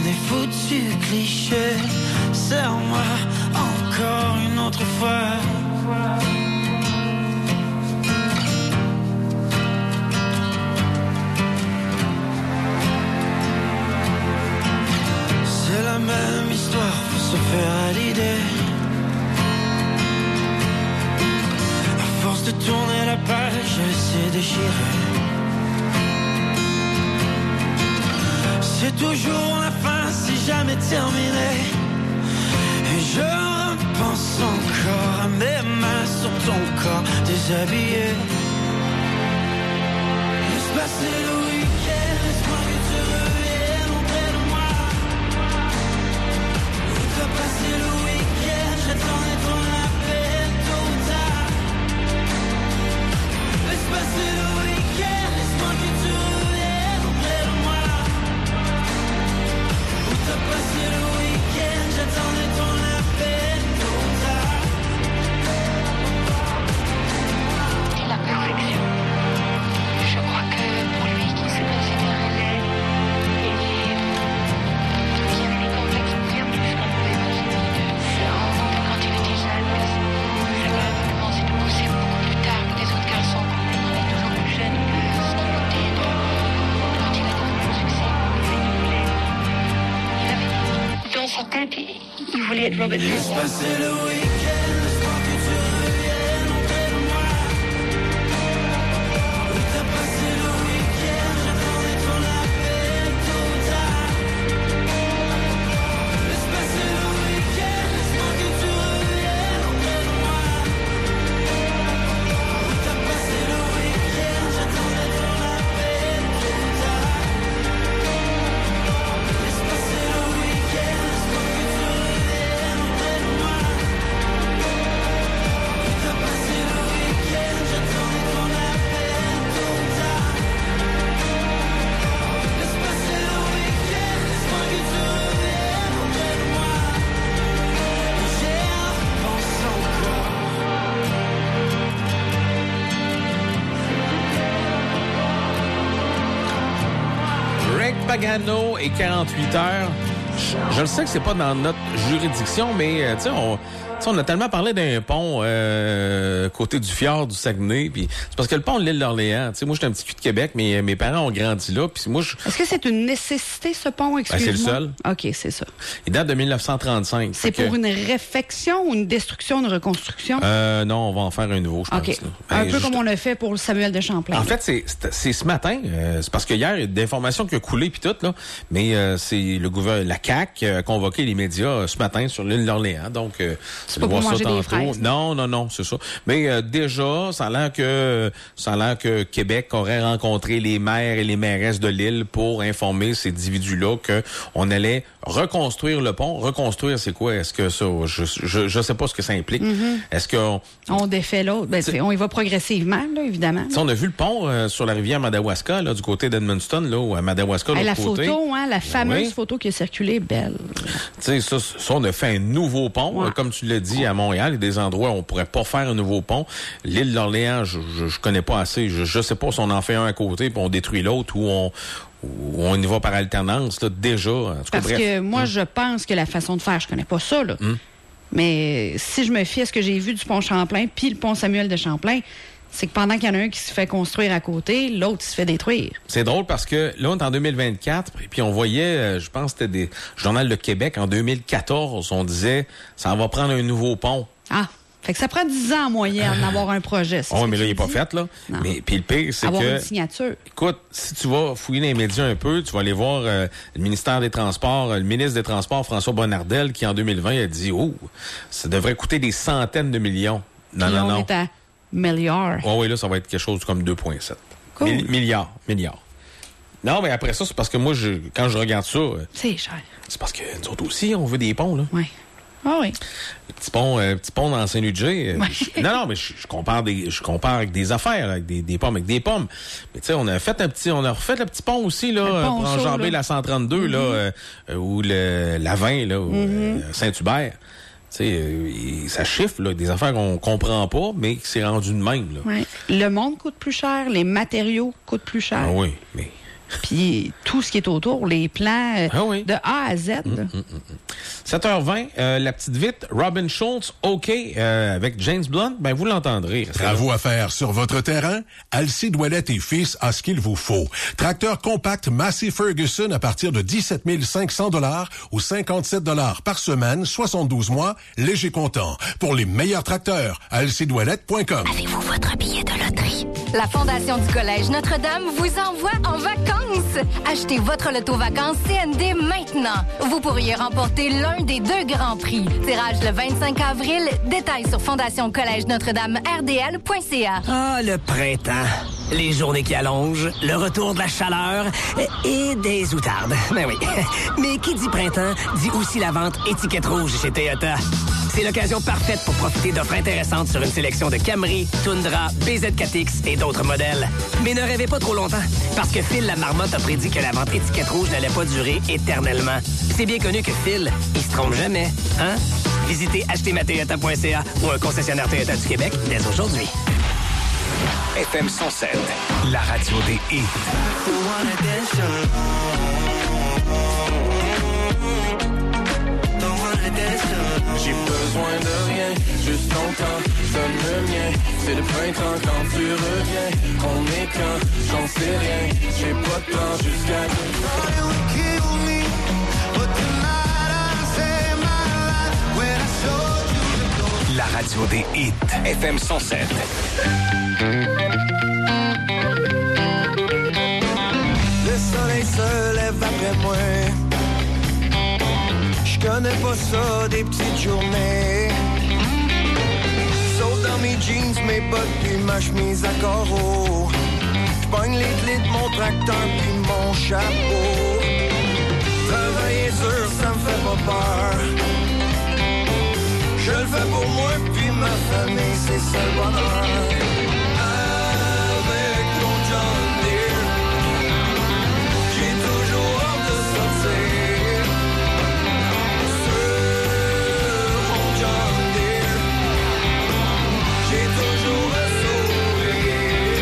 des foutus clichés. Serre-moi encore une autre fois. C'est la même histoire, faut se faire à l'idée. À force de tourner la page, elle s'est déchirée. C'est toujours la fin, c'est jamais terminé. Et je repense encore à mes mains sur ton corps déshabillé. Laisse passer le week-end, laisse-moi que tu reviennes auprès de moi. Où t'as passé le week-end, j'attendais ton appel tôt ou tard. Laisse passer le week-end, laisse-moi que tu reviennes auprès de moi. Où t'as passé le week-end, j'attendais ton appel tôt ou tard. C'est la perfection. Je crois que pour lui qui se considérait laid et qui avait des complexes bien plus qu'on pouvait imaginer, quand il était jeune, ça va commencer de pousser beaucoup plus tard que les autres garçons. Il est toujours plus jeune que ce qu'il était quand il a trouvé le succès. Il avait dans sa tête, il voulait être Robert Laisse Wilson. passer le week-end, laisse-moi que tu reviennes auprès de moi. Où t'as passé le week-end, j'attendais ton appel tôt ou tard. Laisse passer le week-end, laisse-moi que tu reviennes auprès de moi. Où t'as passé le week-end, j'attendais ton appel tôt ou tard. Laisse passer le week-end, laisse-moi que tu reviennes auprès de moi. Où t'as passé le week-end, j'attendais ton appel tôt ou tard. Laisse passer le week-end, laisse-moi que tu reviennes auprès de moi. Et j'y repense encore. Greg Pagano et 48 heures. Je le sais que c'est pas dans notre juridiction, mais tu sais, on a tellement parlé d'un pont côté du fjord du Saguenay, puis c'est parce que le pont de l'île d'Orléans, tu sais, moi j'étais un petit cul de Québec, mais mes parents ont grandi là, puis moi Est-ce que c'est une nécessité, ce pont? Excuse-moi. c'est le seul. OK, c'est ça. il date de 1935. C'est Fait que- pour une réfection ou une destruction, une reconstruction? non, on va en faire un nouveau, je pense. OK. là. Un Ben, peu comme on l'a fait pour Samuel de Champlain. En fait, c'est ce matin. C'est parce que hier, il y a d'informations qui ont coulé puis tout, là. Mais c'est le gouvernement, la CAQ a convoqué les médias ce matin sur l'île d'Orléans. Donc, C'est pas pour manger des fraises. Non, c'est ça. Mais déjà, ça a l'air que Québec aurait rencontré les maires et les mairesses de l'île pour informer ces individus-là qu'on allait reconstruire le pont. Reconstruire, c'est quoi? Est-ce que ça, je sais pas ce que ça implique. Est-ce qu'on On défait l'autre. Ben, on y va progressivement, là, évidemment. on a vu le pont sur la rivière Madawaska, là, du côté d'Edmundston, là, ou à Madawaska, Hey, l'autre la côté. photo, hein, la fameuse Oui. photo qui a circulé, belle. Tu sais, ça, on a fait un nouveau pont. Ouais. Comme tu l'as dit, à Montréal, il y a des endroits où on pourrait pas faire un nouveau pont. L'île d'Orléans, je connais pas assez. Je sais pas si on en fait un à côté puis on détruit l'autre ou on y va par alternance, là, déjà. En tout cas, Parce bref. que moi, je pense que la façon de faire, je connais pas ça, là. Mais si je me fie à ce que j'ai vu du pont Champlain puis le pont Samuel de Champlain, c'est que pendant qu'il y en a un qui se fait construire à côté, l'autre se fait détruire. C'est drôle parce que là, on est en 2024, et puis on voyait, je pense que c'était des Journal de Québec, en 2014, on disait, ça va prendre un nouveau pont. Ah! Fait que ça prend 10 ans en moyenne d'avoir un projet. c'est Oh, ce que mais là, tu il est pas dis? fait, là. Non. Mais puis le pire, c'est Avoir que... une signature. Écoute, si tu vas fouiller dans les médias un peu, tu vas aller voir le ministère des Transports, le ministre des Transports, François Bonnardel, qui en 2020 a dit, oh, ça devrait coûter des centaines de millions. Non, Puis non, on non. est à milliards. Oh, oui, là, ça va être quelque chose comme 2,7. Cool. Milliards. Non, mais après ça, c'est parce que moi, quand je regarde ça, C'est cher. c'est parce que nous autres aussi, on veut des ponts, là. Oui. Ah oui. Le petit pont dans Saint-Ludger. Ouais. Non, mais je compare avec des affaires, là, avec des pommes, avec des pommes. Mais tu sais, on a refait le petit pont aussi, là, Le pont pour chaud, enjamber là. la 132, là, ou la 20, là, Saint-Hubert. Tu sais, ça chiffre, là, des affaires qu'on comprend pas, mais c'est rendu de même, là. Ouais. Le monde coûte plus cher, les matériaux coûtent plus cher. Ah oui, mais Puis tout ce qui est autour, les plans de A à Z. 7h20, la petite vite, Robin Schultz, OK, avec James Blunt, ben vous l'entendrez. Travaux à faire sur votre terrain? Alcide Ouellette et Fils a ce qu'il vous faut. Tracteur compact Massey Ferguson à partir de 17 500 $ ou 57 $ par semaine, 72 mois, léger comptant. Pour les meilleurs tracteurs, alcidouellette.com. Avez-vous votre billet de loterie? La Fondation du Collège Notre-Dame vous envoie en vacances. Achetez votre loto vacances CND maintenant. Vous pourriez remporter l'un des 2 grands prix. Tirage le 25 avril. Détails sur fondationcollège-notre-dame-rdl.ca. Ah, le printemps. Les journées qui allongent, le retour de la chaleur et des outardes. Ben oui. Mais qui dit printemps, dit aussi la vente étiquette rouge chez Toyota. C'est l'occasion parfaite pour profiter d'offres intéressantes sur une sélection de Camry, Tundra, BZ4X et d'autres modèles. Mais ne rêvez pas trop longtemps, parce que Phil la marmotte a prédit que la vente étiquette rouge n'allait pas durer éternellement. C'est bien connu que Phil, il se trompe jamais, hein? Visitez achetermatoyota.ca ou un concessionnaire Toyota du Québec dès aujourd'hui. FM 107, la radio des hits. J'ai besoin de rien, juste ton temps, donne le mien. C'est le printemps quand tu reviens. On est quand, j'en sais rien. J'ai pas de plan jusqu'à La radio des hits. FM 107. Le soleil se lève après moi. Je connais pas ça, des petites journées. Sauf dans mes jeans, mes bottes puis ma chemise à carreaux. J'pogne les clés de mon tracteur puis mon chapeau. Travailler dur, ça me fait pas peur. Je le fais pour moi puis ma famille, c'est ça le bonheur. Avec mon John Deere, j'ai toujours hâte de sortir. Sur mon John Deere, j'ai toujours un sourire.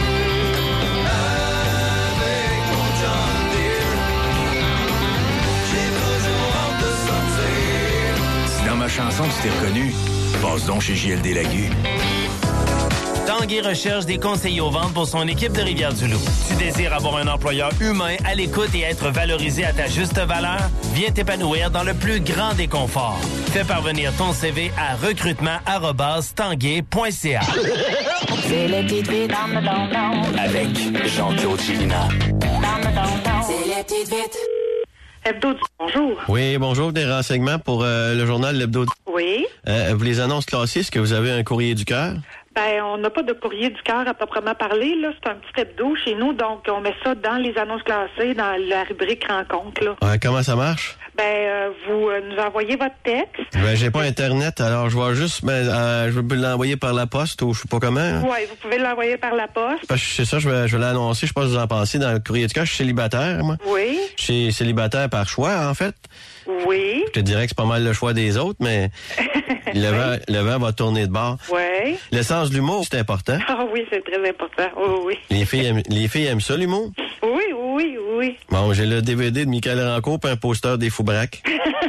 Avec mon John Deere, j'ai toujours hâte de sortir. Si dans ma chanson tu t'es reconnu, passe donc chez JLD Lagu. Tanguay recherche des conseillers aux ventes pour son équipe de Rivière-du-Loup. Tu désires avoir un employeur humain, à l'écoute et être valorisé à ta juste valeur? Viens t'épanouir dans le plus grand des conforts. Fais parvenir ton CV à recrutement@tanguay.ca. C'est les petites vites Avec Jean-Claude Chilina. C'est les petites vites. Hebdo, bonjour. Oui, bonjour. Des renseignements pour le journal L'Hebdo. Oui. Vous les annonces classées, est-ce que vous avez un courrier du cœur? Ben, on n'a pas de courrier du cœur à proprement parler, là. C'est un petit hebdo chez nous, donc on met ça dans les annonces classées, dans la rubrique rencontre, là. Comment ça marche? Ben, vous nous envoyez votre texte. Ben, j'ai pas Internet, alors je vais juste, je peux l'envoyer par la poste ou je sais pas comment. Hein? Oui, vous pouvez l'envoyer par la poste. Parce que c'est ça, je vais l'annoncer, je sais pas si vous en pensez, dans le courrier du cœur, je suis célibataire, moi. Oui. Je suis célibataire par choix, en fait. Oui. Je te dirais que c'est pas mal le choix des autres, mais le vent va tourner de bord. Oui. Le sens de l'humour, c'est important. Ah oui, c'est très important. Oui, oui. Les filles aiment ça, l'humour? Oui, oui, oui. Bon, j'ai le DVD de Michael Rancourt et un poster des Foubraques.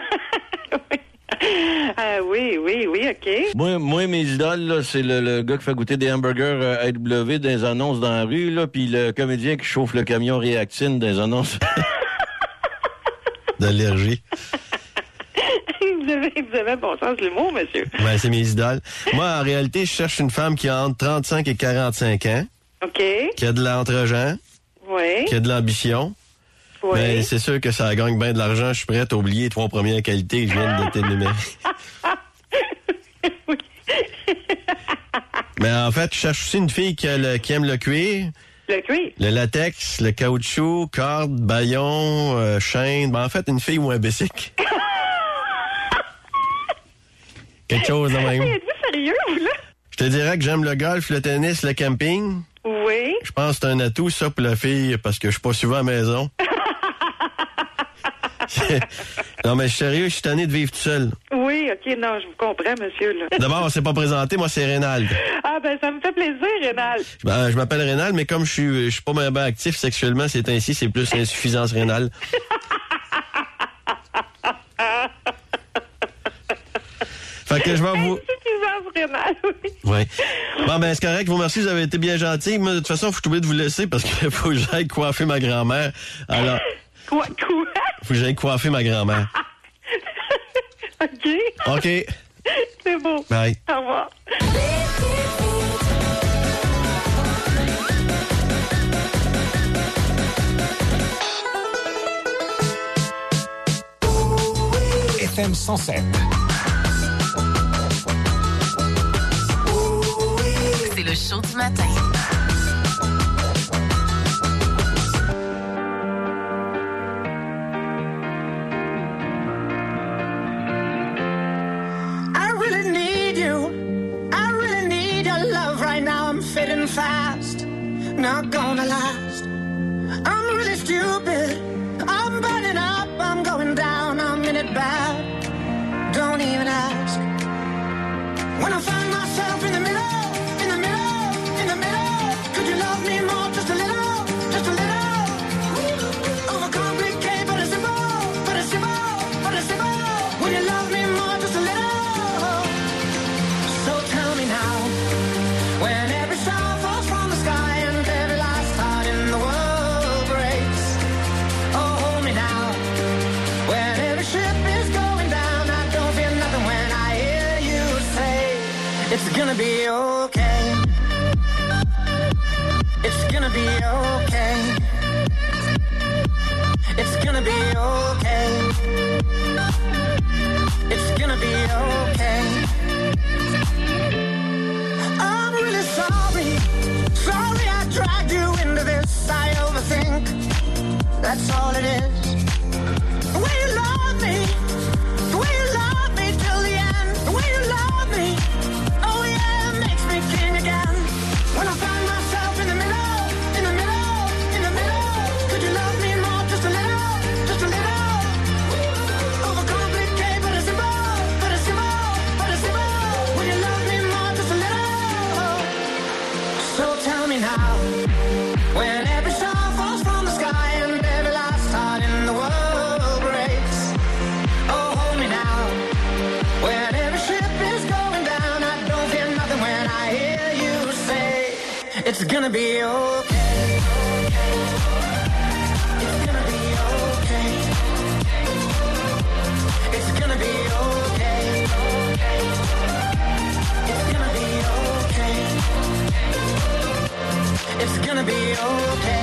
Oui, OK. Moi, mes idoles, là, c'est le gars qui fait goûter des hamburgers AW dans les annonces dans la rue, là, puis le comédien qui chauffe le camion Réactine dans les annonces d'allergie. Vous avez un bon sens de l'humour, monsieur. Ben, c'est mes idoles. Moi, en réalité, je cherche une femme qui a entre 35 et 45 ans. OK. Qui a de l'entre-gens. Oui. Qui a de l'ambition. Oui. Ben, c'est sûr que ça gagne bien de l'argent. Je suis prêt à oublier les 3 premières qualités que je viens de t'énumérer. Oui. Mais en fait, je cherche aussi une fille qui aime le cuir. Le cuir? Le latex, le caoutchouc, corde, bâillon, chaîne. Ben, en fait, une fille ou un bicycle. Quelque chose de même. Êtes-vous sérieux, vous, là? Je te dirais que j'aime le golf, le tennis, le camping. Oui. Je pense que c'est un atout, ça, pour la fille, parce que je suis pas souvent à la maison. Non, mais je suis sérieux, je suis tanné de vivre tout seul. Oui, OK. OK, non, je vous comprends, monsieur, là. D'abord, on s'est pas présenté. Moi, c'est Rénal. Ah, ben, ça me fait plaisir, Rénal. Je m'appelle Rénal, mais comme je suis pas bien actif sexuellement, c'est ainsi, c'est plus insuffisance rénale. Fait que je vais vous... Insuffisance rénale, oui. Oui. Bon, ben, c'est correct. Vous remercie, vous avez été bien gentil. Moi, de toute façon, faut oublier de vous laisser parce qu'il faut que j'aille coiffer ma grand-mère. Alors... Quoi? Faut que j'aille coiffer ma grand-mère. OK. C'est beau. Bye. Au revoir. FM 107. C'est le show du matin. Fading fast, not gonna last. I'm really stupid, I'm burning up, I'm going down, I'm in it bad. Don't even ask. When I find myself in the middle, could you love me more, just a little, just a little? Overcomplicate, but it's simple, but it's simple, but it's simple. Will you love me more, just a little? So tell me now, when every star falls from the sky and every last heart in the world breaks. Oh, hold me now. When every ship is going down, I don't feel nothing when I hear you say, it's gonna be okay. It's gonna be okay. It's gonna be okay. It's gonna be okay. I'm really sorry. Sorry I dragged you into this. I overthink. That's all it is. The way you love me. The way you love me till the end. The way you love me. Oh yeah, it makes me king again. When I find myself in the middle. Could you love me more? Just a little. Just a little. Overcomplicate, but it's simple. But it's simple. But it's simple. Will you love me more? Just a little. So tell me now, when every star falls from the sky and every last heart in the world breaks. Oh, hold me now. When every ship is going down, I don't feel nothing when I hear you say, it's gonna be okay. It's gonna be okay. It's gonna be okay. It's gonna be okay. It's gonna be okay.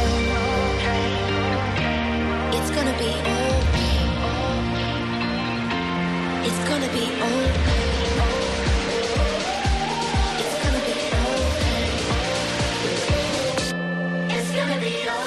It's gonna be okay. It's gonna be okay. It's gonna be okay. It's gonna be okay.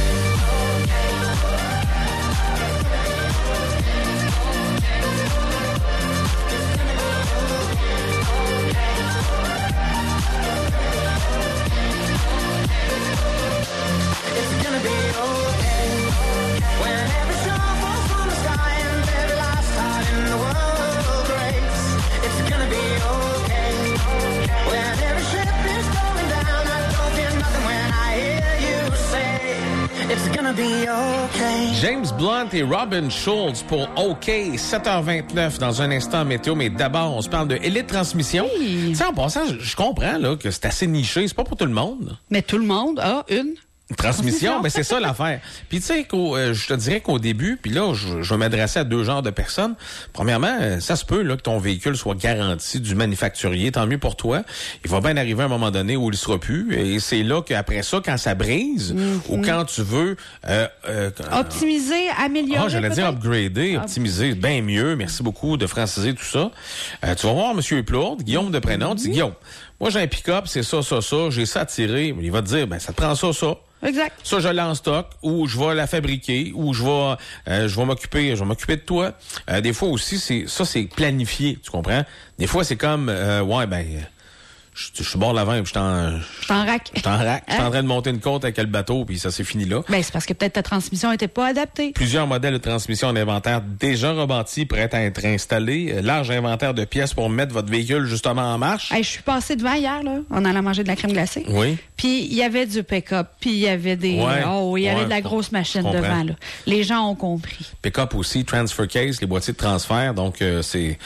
It's gonna be okay. When every star falls from the sky and every last heart in the world breaks. It's gonna be okay. When every ship is going down, I don't feel nothing when I hear you say, it's gonna be okay. James Blunt et Robin Schulz pour OK, 7h29 dans un instant météo, mais d'abord, on se parle de Élite Transmission. Oui. Tu sais, en passant, je comprends là, que c'est assez niché, c'est pas pour tout le monde. Mais tout le monde a une transmission, ben c'est ça l'affaire. Puis tu sais, je te dirais qu'au début, puis là, je vais m'adresser à deux genres de personnes. Premièrement, ça se peut là que ton véhicule soit garanti du manufacturier, tant mieux pour toi. Il va bien arriver à un moment donné où il sera plus, et c'est là qu'après ça, quand ça brise, ou quand tu veux optimiser, améliorer. J'allais dire upgrader, optimiser, bien mieux. Merci beaucoup de franciser tout ça. Tu vas voir Monsieur Plourde, Guillaume de prénom, tu dis Guillaume, moi j'ai un pick-up, c'est ça, j'ai ça à tirer. Il va te dire, ben ça te prend ça. Exact. Ça, je l'ai en stock, ou je vais la fabriquer, ou je vais m'occuper de toi. Des fois aussi, c'est planifié, tu comprends? Des fois, c'est comme, je suis bord de l'avant, puis je t'en rack. Je suis en train de monter une côte avec le bateau, puis ça s'est fini là. Ben, c'est parce que peut-être ta transmission n'était pas adaptée. Plusieurs modèles de transmission en inventaire déjà rebâtis, prêts à être installés. Large inventaire de pièces pour mettre votre véhicule justement en marche. Hey, je suis passée devant hier, là, en allant manger de la crème glacée. Oui. Puis il y avait du pick-up, puis il y avait des... il y avait de la grosse machine devant, là. Les gens ont compris. Pick-up aussi, transfer case, les boîtiers de transfert. Donc, c'est